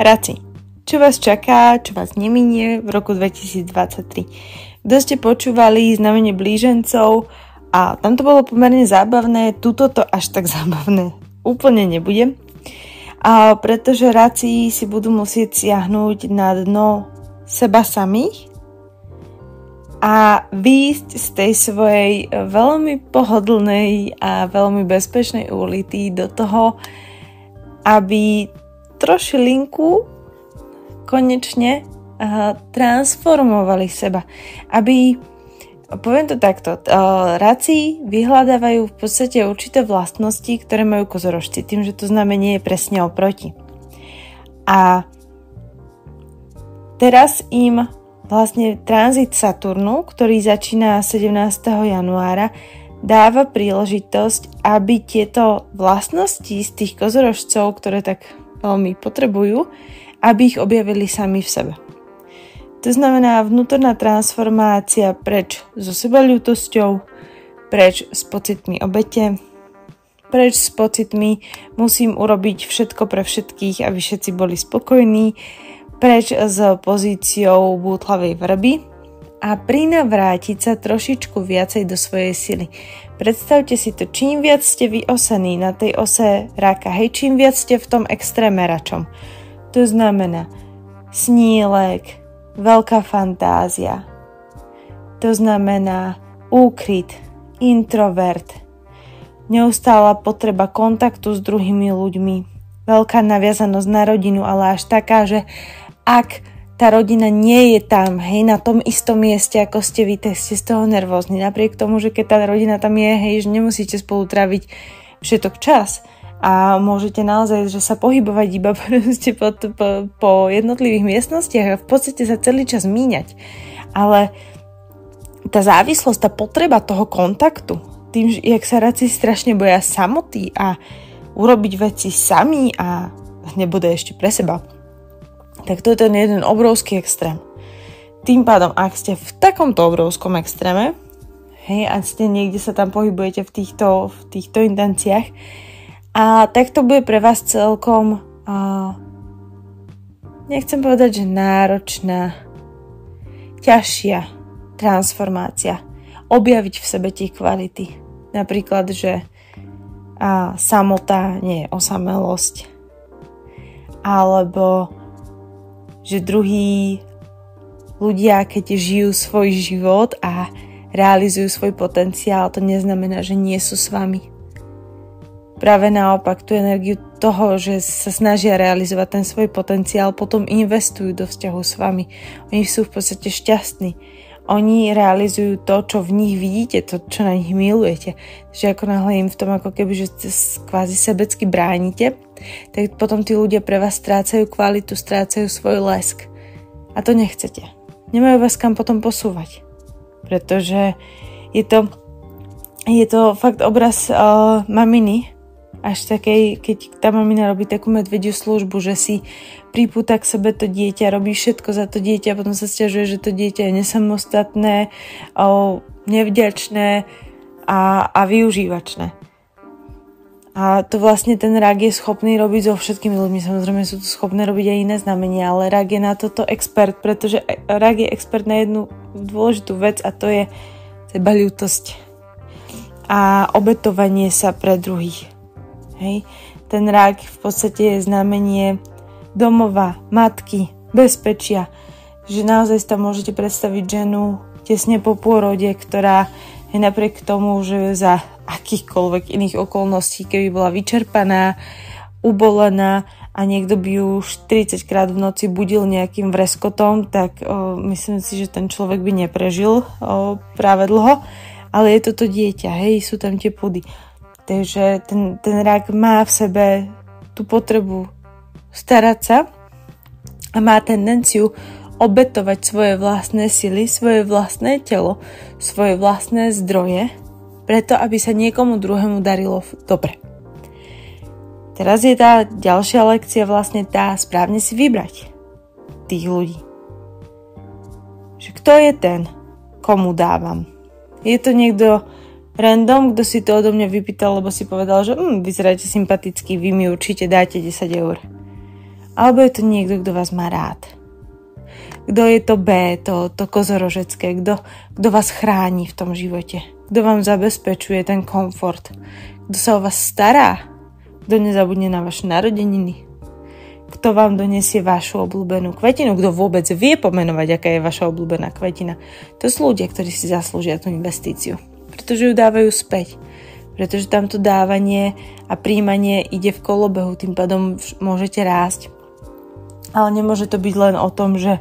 Raci, čo vás čaká, čo vás neminie v roku 2023? Kto ste počúvali znamenie blížencov a tam to bolo pomerne zábavné, tuto to až tak zábavné úplne nebude, pretože raci si budú musieť siahnuť na dno seba samých a výjsť z tej svojej veľmi pohodlnej a veľmi bezpečnej úlity do toho, aby trošilinku konečne transformovali seba. Aby, poviem to takto, raci vyhľadávajú v podstate určité vlastnosti, ktoré majú kozorožci, tým, že to znamenie je presne oproti. A teraz im vlastne tranzit Saturnu, ktorý začína 17. januára, dáva príležitosť, aby tieto vlastnosti z tých kozorožcov, ktoré tak veľmi potrebujú, aby ich objavili sami v sebe. To znamená vnútorná transformácia preč so sebaľútosťou, preč s pocitmi obete, preč s pocitmi musím urobiť všetko pre všetkých, aby všetci boli spokojní, preč s pozíciou bútlavej vrby a prinavrátiť sa trošičku viacej do svojej sily. Predstavte si to, čím viac ste vyosení na tej ose raka, čím viac ste v tom extréme račom. To znamená snílek, veľká fantázia. To znamená úkryt, introvert, neustála potreba kontaktu s druhými ľuďmi, veľká naviazanosť na rodinu, ale až taká, že ak tá rodina nie je tam, na tom istom mieste, ako ste vy, tak ste z toho nervózni. Napriek tomu, že keď tá rodina tam je, že nemusíte spolu tráviť všetok čas a môžete naozaj, že sa pohybovať iba po jednotlivých miestnostiach a v podstate sa celý čas míňať. Ale tá závislosť, tá potreba toho kontaktu, tým, jak sa raci strašne boja samoty a urobiť veci sami a nebude ešte pre seba, tak to je ten jeden obrovský extrém. Tým pádom, ak ste v takomto obrovskom extréme, a ste niekde sa tam pohybujete v týchto intenciách, a tak to bude pre vás celkom, nechcem povedať, že náročná, ťažšia transformácia. Objaviť v sebe tie kvality. Napríklad, že samota nie je osamelosť. Alebo že druhí ľudia, keď žijú svoj život a realizujú svoj potenciál, to neznamená, že nie sú s vami. Práve naopak, tú energiu toho, že sa snažia realizovať ten svoj potenciál, potom investujú do vzťahu s vami. Oni sú v podstate šťastní. Oni realizujú to, čo v nich vidíte, to, čo na nich milujete. Takže ako náhle im v tom ako keby, že kvázi sebecky bránite, tak potom tí ľudia pre vás strácajú kvalitu, strácajú svoj lesk. A to nechcete. Nemajú vás kam potom posúvať. Pretože je to fakt obraz maminy, až takej, keď tá mamina robí takú medvediu službu, že si pripúta k sebe to dieťa, robí všetko za to dieťa a potom sa sťažuje, že to dieťa je nesamostatné, nevďačné a využívačné. A to vlastne ten rak je schopný robiť so všetkými ľuďmi. Samozrejme sú to schopné robiť aj iné znamenia, ale rak je na toto expert, pretože rak je expert na jednu dôležitú vec a to je sebaľútosť a obetovanie sa pre druhých. Ten rak v podstate je znamenie domova, matky, bezpečia. Že naozaj tam môžete predstaviť ženu tesne po pôrode, ktorá je napriek tomu, že za akýchkoľvek iných okolností, keby bola vyčerpaná, ubolená a niekto by ju 40 krát v noci budil nejakým vreskotom, tak myslím si, že ten človek by neprežil práve dlho. Ale je toto dieťa, sú tam tie pudy. Takže ten rak má v sebe tú potrebu starať sa a má tendenciu obetovať svoje vlastné sily, svoje vlastné telo, svoje vlastné zdroje, preto aby sa niekomu druhému darilo dobre. Teraz je tá ďalšia lekcia vlastne tá správne si vybrať tých ľudí. Že kto je ten, komu dávam? Je to niekto random, kto si to odo mňa vypýtal, lebo si povedal, že vyzeráte sympaticky, vy mi určite dáte 10 eur. alebo je to niekto, kto vás má rád. Kto je to B, to kozorožecké, kto vás chráni v tom živote, kto vám zabezpečuje ten komfort, kto sa o vás stará, kto nezabudne na vaše narodeniny, kto vám donesie vašu obľúbenú kvetinu, kto vôbec vie pomenovať, aká je vaša obľúbená kvetina. To sú ľudia, ktorí si zaslúžia tú investíciu, pretože ju dávajú späť. Pretože tamto dávanie a príjmanie ide v kolobehu, tým pádom môžete rásť. Ale nemôže to byť len o tom, že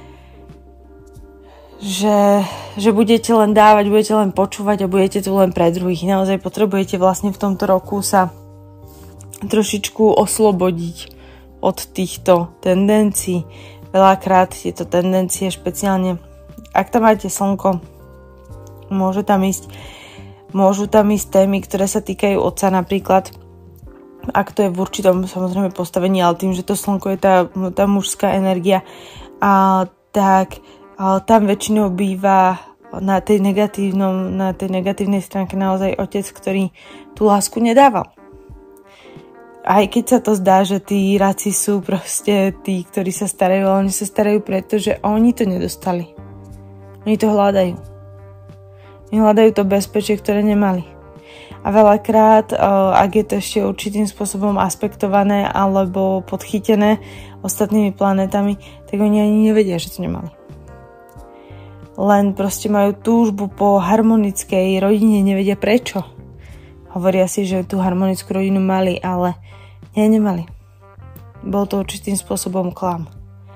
budete len dávať, budete len počúvať a budete tu len pre druhých. Naozaj potrebujete vlastne v tomto roku sa trošičku oslobodiť od týchto tendencií. Veľakrát tieto tendencie, špeciálne ak tam máte slnko, môžu tam ísť témy, ktoré sa týkajú otca napríklad, ak to je v určitom samozrejme postavení, ale tým, že to slnko je tá mužská energia, tak tam väčšinou býva na tej negatívnej stránke naozaj otec, ktorý tú lásku nedával. Aj keď sa to zdá, že tí raci sú proste tí, ktorí sa starajú, ale oni sa starajú preto, že oni to nedostali. Oni to hľadajú. Oni hľadajú to bezpečie, ktoré nemali. A veľakrát, ak je to ešte určitým spôsobom aspektované alebo podchytené ostatnými planetami, tak oni ani nevedia, že to nemali. Len proste majú túžbu po harmonickej rodine, nevedia prečo. Hovoria si, že tú harmonickú rodinu mali, ale nemali. Bol to určitým spôsobom klam.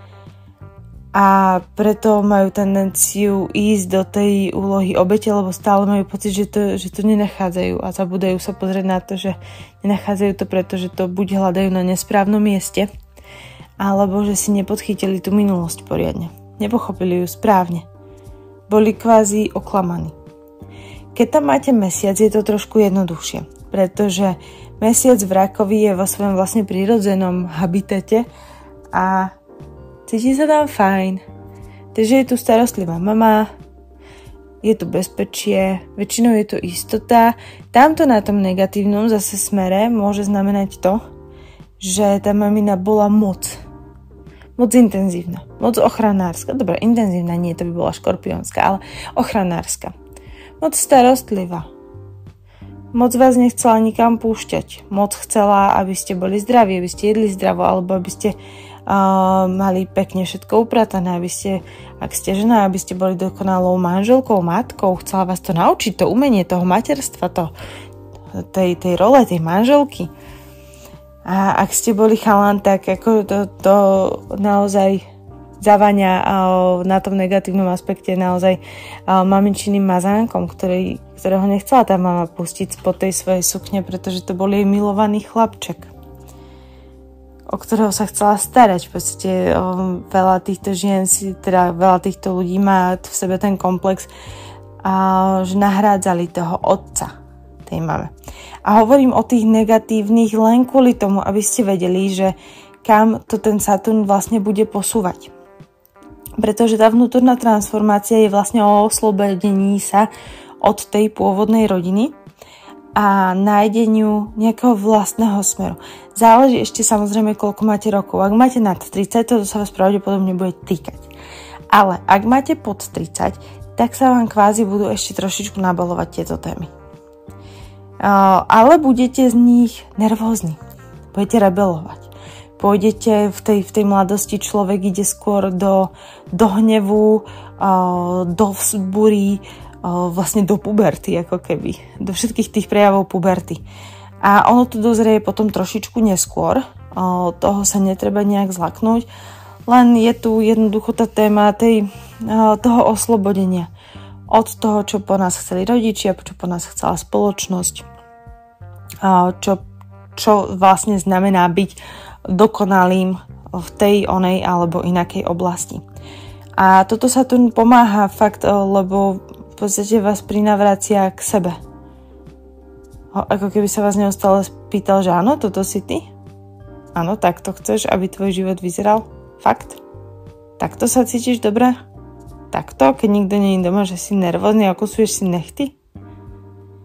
A preto majú tendenciu ísť do tej úlohy obete, lebo stále majú pocit, že to nenachádzajú a zabúdajú sa pozrieť na to, že nenachádzajú to preto, že to buď hľadajú na nesprávnom mieste, alebo že si nepodchytili tú minulosť poriadne. Nepochopili ju správne. Boli kvázi oklamaní. Keď tam máte mesiac, je to trošku jednoduchšie, pretože mesiac v Rakovi je vo svojom vlastne prírodzenom habitate a cíti sa tam fajn. Takže je tu starostlivá mama, je tu bezpečie, väčšinou je tu istota. Tamto na tom negatívnom zase smere môže znamenať to, že tá mamina bola moc intenzívna, moc ochranárska. Dobre, intenzívna nie, to by bola škorpiónska, ale ochranárska. Moc starostlivá. Moc vás nechcela nikam púšťať. Moc chcela, aby ste boli zdraví, aby ste jedli zdravo, alebo aby ste mali pekne všetko upratané, aby ste, ak ste žena, aby ste boli dokonalou manželkou, matkou. Chcela vás to naučiť, to umenie toho materstva, tej role, tej manželky. A ak ste boli chalan, tak ako to naozaj zaváňa na tom negatívnom aspekte naozaj mamičiným mazánkom, ktorého nechcela tá mama pustiť spod tej svojej sukne, pretože to bol jej milovaný chlapček, o ktorého sa chcela starať. V podstate veľa týchto žien, veľa týchto ľudí má v sebe ten komplex, že nahrádzali toho otca tej mame. A hovorím o tých negatívnych len kvôli tomu, aby ste vedeli, že kam to ten Saturn vlastne bude posúvať. Pretože tá vnútorná transformácia je vlastne o oslobodení sa od tej pôvodnej rodiny a nájdeniu nejakého vlastného smeru. Záleží ešte samozrejme, koľko máte rokov. Ak máte nad 30, to sa vás pravdepodobne bude týkať. Ale ak máte pod 30, tak sa vám kvázi budú ešte trošičku nabalovať tieto témy. Ale budete z nich nervózni. Budete rebelovať. Pôjdete v tej mladosti, človek ide skôr do hnevu, do vzbury, vlastne do puberty, ako keby. Do všetkých tých prejavov puberty. A ono to dozrie potom trošičku neskôr. Toho sa netreba nejak zlaknúť. Len je tu jednoducho tá téma toho oslobodenia. Od toho, čo po nás chceli rodičia, čo po nás chcela spoločnosť. Čo vlastne znamená byť dokonalým v tej, onej alebo inakej oblasti. A toto sa tu pomáha fakt, lebo v podstate vás prinavracia k sebe. Ako keby sa vás neustále pýtal, že áno, toto si ty? Áno, takto chceš, aby tvoj život vyzeral? Fakt? Takto sa cítiš dobre? Takto, keď nikto nie je doma, že si nervózny a okusuješ si nechty?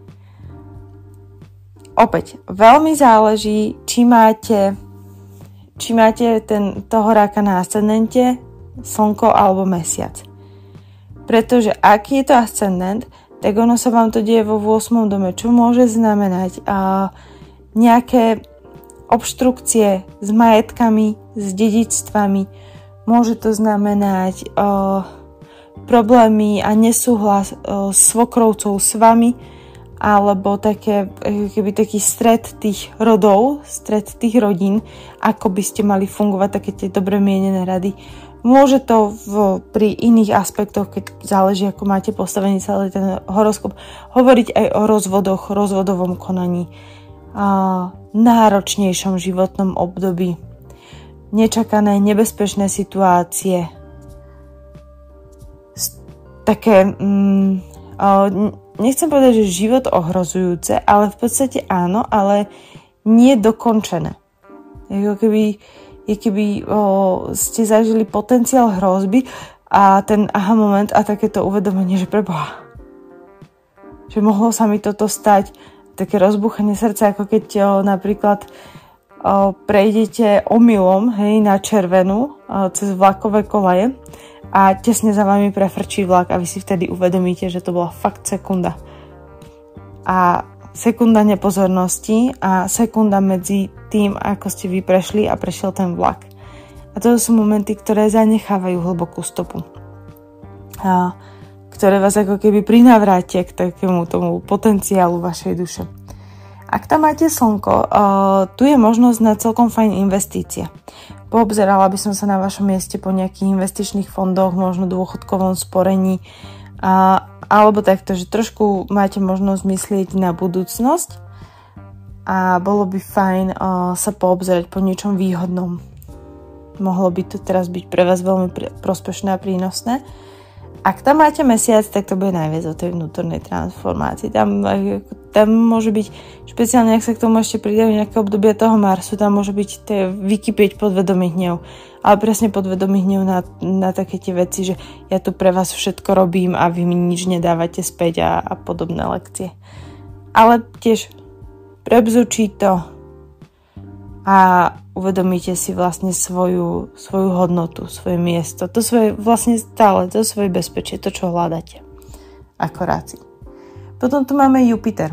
Opäť, veľmi záleží, či máte či máte toho ráka na ascendente, slnko alebo mesiac. Pretože ak je to ascendent, tak ono sa vám to deje vo 8. dome, čo môže znamenať nejaké obštrukcie s majetkami, s dedičstvami. Môže to znamenať problémy a nesúhlas s svokrovcov s vami, alebo taký stret tých rodov, stret tých rodín, ako by ste mali fungovať, také tie dobre mienené rady. Môže to pri iných aspektoch, keď záleží, ako máte postavený celý ten horoskop, hovoriť aj o rozvodoch, rozvodovom konaní, náročnejšom životnom období, nečakané, nebezpečné situácie, také, nechcem povedať, že život ohrozujúce, ale v podstate áno, ale nie dokončené. Keby ste zažili potenciál hrozby a ten aha moment a takéto uvedomenie, že preboha, že mohlo sa mi toto stať, také rozbúchanie srdca, ako keď napríklad prejdete omylom, na červenú cez vlakové kolaje a tesne za vami prefrčí vlak a vy si vtedy uvedomíte, že to bola fakt sekunda. A sekunda nepozornosti a sekunda medzi tým, ako ste vy prešli a prešiel ten vlak. A to sú momenty, ktoré zanechávajú hlbokú stopu. A ktoré vás ako keby prinavrátia k takému tomu potenciálu vašej duše. Ak tam máte slnko, tu je možnosť na celkom fajn investície. Poobzerala by som sa na vašom mieste po nejakých investičných fondoch, možno dôchodkovom sporení, alebo takto, že trošku máte možnosť myslieť na budúcnosť a bolo by fajn sa poobzerať po niečom výhodnom. Mohlo by to teraz byť pre vás veľmi prospešné a prínosné. Ak tam máte mesiac, tak to bude najviac o tej vnútornej transformácii. Tam môže byť, špeciálne ak sa k tomu ešte pridajú nejaké obdobie toho Marsu, tam môže byť vykypieť podvedomý hnev. Ale presne podvedomý hnev na také tie veci, že ja tu pre vás všetko robím a vy mi nič nedávate späť a podobné lekcie. Ale tiež prebzučí to a uvedomíte si vlastne svoju hodnotu, svoje miesto, to svoje vlastne stále, to svoje bezpečie, to čo hľadáte ako ráci. Potom tu máme Jupiter.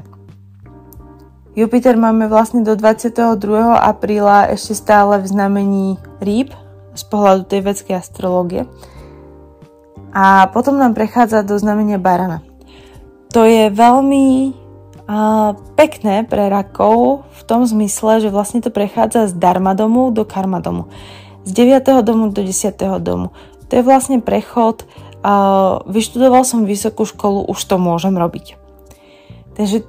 Jupiter máme vlastne do 22. apríla ešte stále v znamení Rýb z pohľadu tej vedskej astrológie. A potom nám prechádza do znamenia Barana. To je veľmi pekné pre rakov v tom zmysle, že vlastne to prechádza z Dharma domu do Karma domu. Z 9. domu do 10. domu. To je vlastne prechod. Vyštudoval som vysokú školu, už to môžem robiť. Takže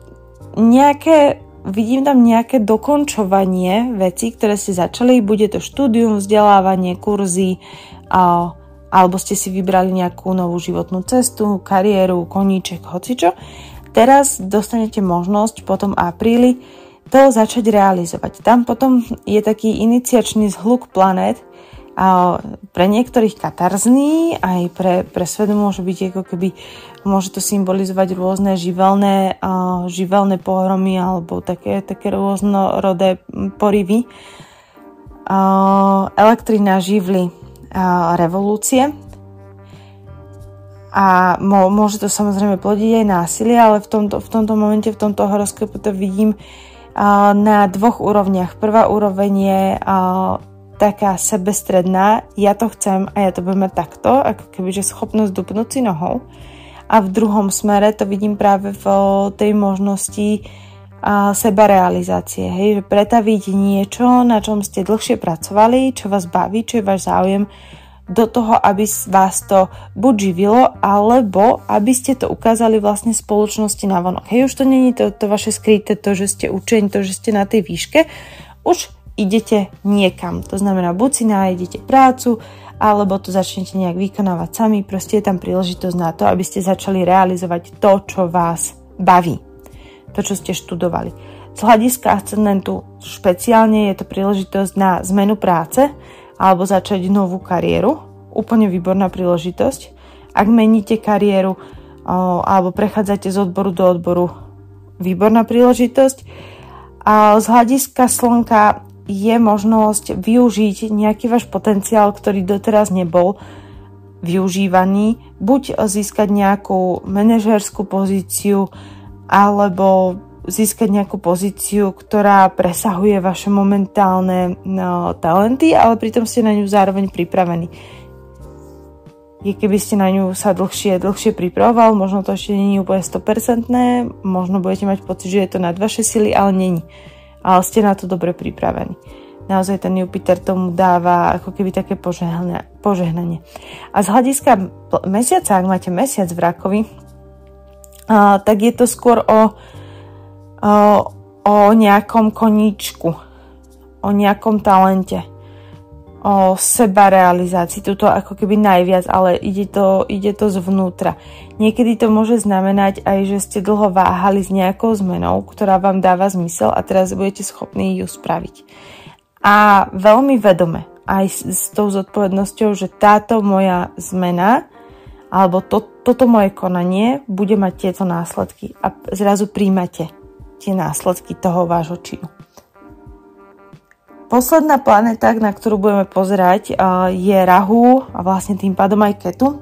vidím tam nejaké dokončovanie vecí, ktoré ste začali. Bude to štúdium, vzdelávanie, kurzy, alebo ste si vybrali nejakú novú životnú cestu, kariéru, koníček, hocičo. Teraz dostanete možnosť po tom apríli to začať realizovať. Tam potom je taký iniciačný zhluk planét a pre niektorých katarzný, aj pre svet môže byť ako keby, môže to symbolizovať rôzne živelné pohromy alebo také rôznorodé porivy. Elektrina, živly, revolúcie. A môže to samozrejme plodiť aj násilie, ale v tomto momente, v tomto horoskope to vidím na dvoch úrovniach. Prvá úroveň je taká sebestredná, ja to chcem a ja to budem mať takto, ako kebyže schopnosť dupnúť si nohou. A v druhom smere to vidím práve v tej možnosti sebarealizácie. Hej, že pretaviť niečo, na čom ste dlhšie pracovali, čo vás baví, čo je váš záujem, do toho, aby vás to buď živilo, alebo aby ste to ukázali vlastne spoločnosti navonok. Hej, už to není to vaše skryté, to, že ste učení, to, že ste na tej výške, už idete niekam. To znamená, buď si nájdete prácu, alebo to začnete nejak vykonávať sami, proste je tam príležitosť na to, aby ste začali realizovať to, čo vás baví. To, čo ste študovali. Z hľadiska ascendentu špeciálne je to príležitosť na zmenu práce, alebo začať novú kariéru. Úplne výborná príležitosť. Ak meníte kariéru alebo prechádzate z odboru do odboru, výborná príležitosť. A z hľadiska slnka je možnosť využiť nejaký váš potenciál, ktorý doteraz nebol využívaný, buď získať nejakú manažérskú pozíciu, alebo získať nejakú pozíciu, ktorá presahuje vaše momentálne talenty, ale pritom ste na ňu zároveň pripravení. Keby ste na ňu sa dlhšie pripravoval, možno to ešte nie je úplne 100%, možno budete mať pocit, že je to nad vaše sily, ale není. Ale ste na to dobre pripravení. Naozaj ten Jupiter tomu dáva ako keby také požehnanie. A z hľadiska mesiaca, ak máte mesiac v Rakovi, tak je to skôr o nejakom koníčku, o nejakom talente, o sebarealizácii. Tuto ako keby najviac, ale ide to zvnútra. Niekedy to môže znamenať aj, že ste dlho váhali s nejakou zmenou, ktorá vám dáva zmysel a teraz budete schopní ju spraviť. A veľmi vedome, aj s tou zodpovednosťou, že táto moja zmena alebo toto moje konanie bude mať tieto následky a zrazu príjmate tie následky toho vášho činu. Posledná planéta, na ktorú budeme pozerať, je Rahu a vlastne tým pádom aj Ketu.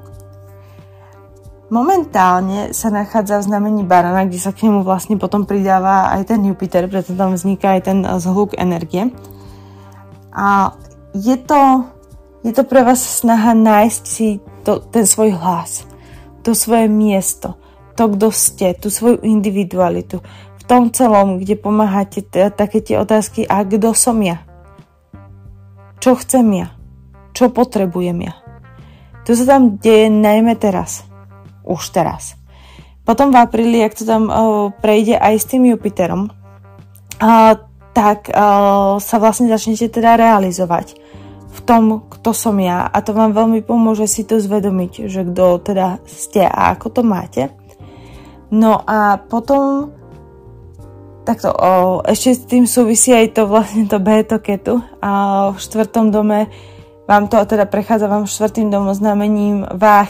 Momentálne sa nachádza v znamení Barana, kde sa k nemu vlastne potom pridáva aj ten Jupiter, preto tam vzniká aj ten zhluk energie. A je to pre vás snaha nájsť si ten svoj hlas, to svoje miesto, to, kto ste, tú svoju individualitu. V tom celom, kde pomáhate také tie otázky, a kto som ja? Čo chcem ja? Čo potrebujem ja? To sa tam deje najmä teraz. Už teraz. Potom v apríli, ak to tam prejde aj s tým Jupiterom, tak sa vlastne začnete teda realizovať v tom, kto som ja. A to vám veľmi pomôže si to zvedomiť, že kto teda ste a ako to máte. No a potom takto, ešte s tým súvisí aj to vlastne to Beto Ketu a v 4. dome vám to teda prechádza vám 4. domom znamením váh.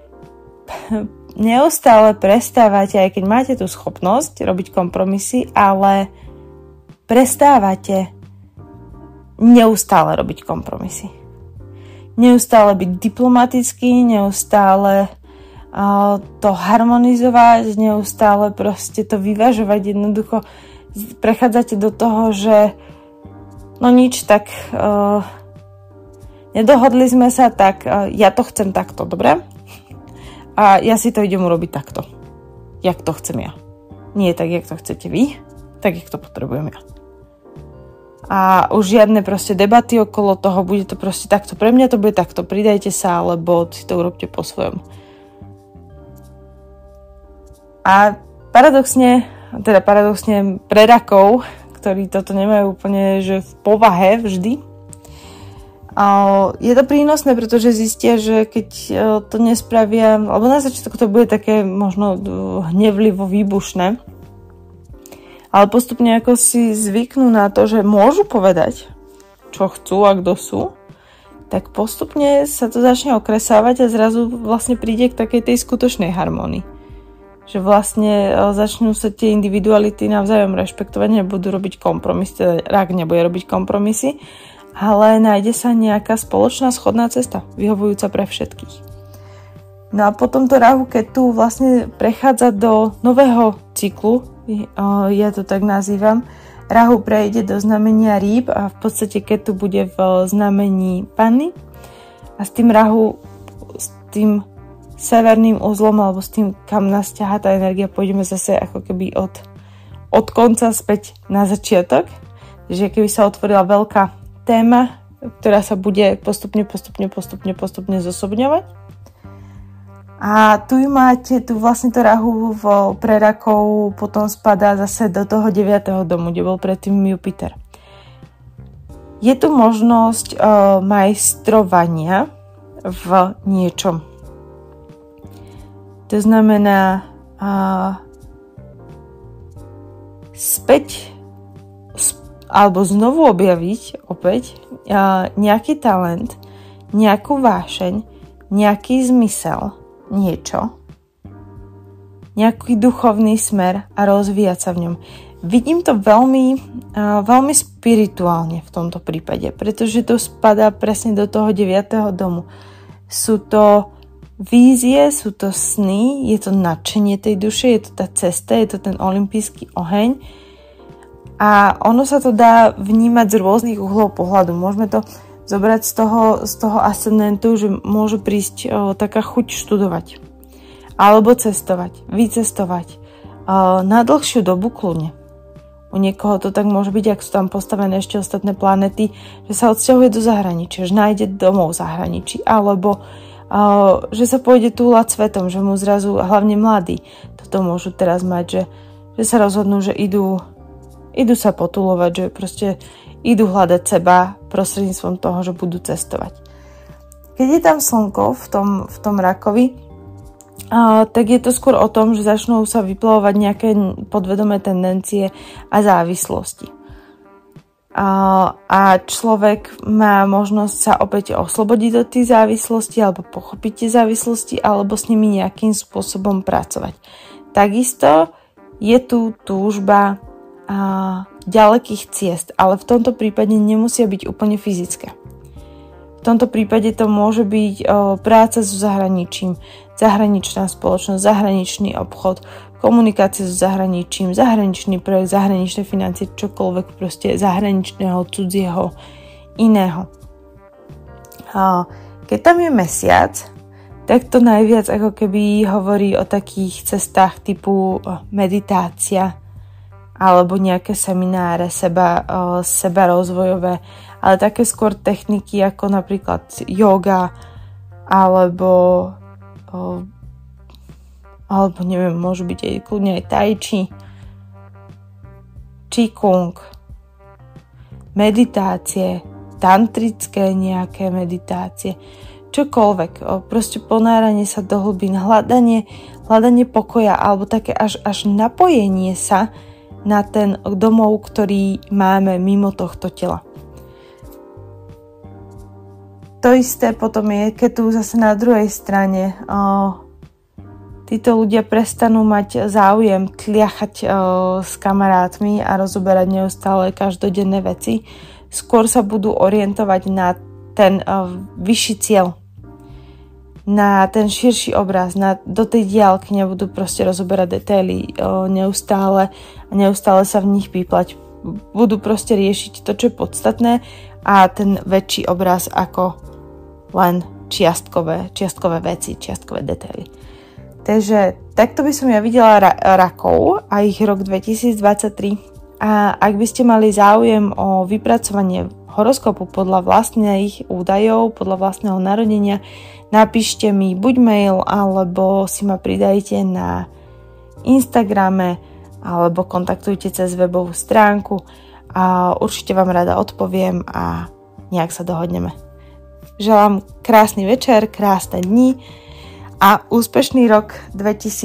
Neustále prestávate, aj keď máte tú schopnosť robiť kompromisy, ale prestávate neustále robiť kompromisy. Neustále byť diplomatický, neustále to harmonizovať, neustále proste to vyvažovať, jednoducho prechádzate do toho, že no nič, tak nedohodli sme sa, tak ja to chcem takto, dobre? A ja si to idem urobiť takto, jak to chcem ja. Nie tak, jak to chcete vy, tak, jak to potrebujem ja. A už žiadne proste debaty okolo toho, bude to proste takto, pre mňa to bude takto, pridajte sa, alebo si to urobte po svojom. A paradoxne pre rakov, ktorí toto nemajú úplne že v povahe vždy, je to prínosné, pretože zistia, že keď to nespravia, alebo na začiatku to bude také možno hnevlivo výbušné, ale postupne ako si zvyknú na to, že môžu povedať, čo chcú a kto sú, tak postupne sa to začne okresávať a zrazu vlastne príde k takej tej skutočnej harmonii. Že vlastne začnú sa tie individuality navzájom rešpektovať, nebudú robiť kompromisy, teda rak nebude robiť kompromisy, ale nájde sa nejaká spoločná schodná cesta, vyhovujúca pre všetkých. No a potom to Rahu Ketu vlastne prechádza do nového cyklu, ja to tak nazývam. Rahu prejde do znamenia Rýb a v podstate Ketu bude v znamení Panny a s tým Rahu, s tým severným uzlom alebo s tým, kam nás ťahá tá energia, pôjdeme zase ako keby od konca späť na začiatok. Takže keby sa otvorila veľká téma, ktorá sa bude postupne zosobňovať. A tu máte, tu vlastne to Rahu pre rakov potom spadá zase do toho 9. domu, kde bol predtým Jupiter. Je tu možnosť majstrovania v niečom. To znamená späť alebo znovu objaviť opäť nejaký talent, nejakú vášeň, nejaký zmysel, niečo, nejaký duchovný smer a rozvíjať sa v ňom. Vidím to veľmi spirituálne v tomto prípade, pretože to spadá presne do toho 9. domu. Sú to vízie, sú to sny, je to nadšenie tej duše, je to tá cesta, je to ten olympijský oheň a ono sa to dá vnímať z rôznych uhlov pohľadu. Môžeme to zobrať z toho ascendentu, že môže prísť taká chuť študovať alebo cestovať, vycestovať na dlhšiu dobu kľudne. U niekoho to tak môže byť, ak sú tam postavené ešte ostatné planety, že sa odsťahuje do zahraničia, že nájde domov v zahraničí, alebo že sa pôjde túlať svetom, že mu zrazu, hlavne mladí, toto môžu teraz mať, že sa rozhodnú, že idú sa potulovať, že proste idú hľadať seba prostredníctvom toho, že budú cestovať. Keď je tam slnko v tom rakovi, tak je to skôr o tom, že začnú sa vyplavovať nejaké podvedomé tendencie a závislosti. A človek má možnosť sa opäť oslobodiť od tých závislostí alebo pochopiť tie závislosti alebo s nimi nejakým spôsobom pracovať. Takisto je tu túžba ďalekých ciest, ale v tomto prípade nemusia byť úplne fyzické. V tomto prípade to môže byť práca so zahraničím, zahraničná spoločnosť, zahraničný obchod, komunikácia so zahraničím, zahraničný projekt, zahraničné financie, čokoľvek proste zahraničného, cudzieho, iného. Keď tam je mesiac, tak to najviac ako keby hovorí o takých cestách typu meditácia alebo nejaké semináre seba rozvojové, ale také skôr techniky ako napríklad yoga alebo neviem, môžu byť aj kľudne aj tai chi, qigong, meditácie, tantrické nejaké meditácie, čokoľvek, proste ponáranie sa do hlbín, hľadanie pokoja alebo také až napojenie sa na ten domov, ktorý máme mimo tohto tela. To isté potom je, keď tu zase na druhej strane títo ľudia prestanú mať záujem tliachať s kamarátmi a rozoberať neustále každodenné veci. Skôr sa budú orientovať na ten vyšší cieľ, na ten širší obraz, do tej diaľky, nebudú proste rozoberať detaily neustále sa v nich píplať. Budú proste riešiť to, čo je podstatné a ten väčší obraz ako len čiastkové veci, čiastkové detaily. Takže takto by som ja videla rakov a ich rok 2023. A ak by ste mali záujem o vypracovanie horoskopu podľa vlastných údajov, podľa vlastného narodenia, napíšte mi buď mail, alebo si ma pridajte na Instagrame, alebo kontaktujte cez webovú stránku a určite vám rada odpoviem a nejak sa dohodneme. Želám krásny večer, krásne dni a úspešný rok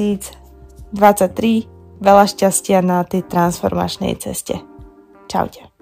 2023. Veľa šťastia na tej transformačnej ceste. Čaute.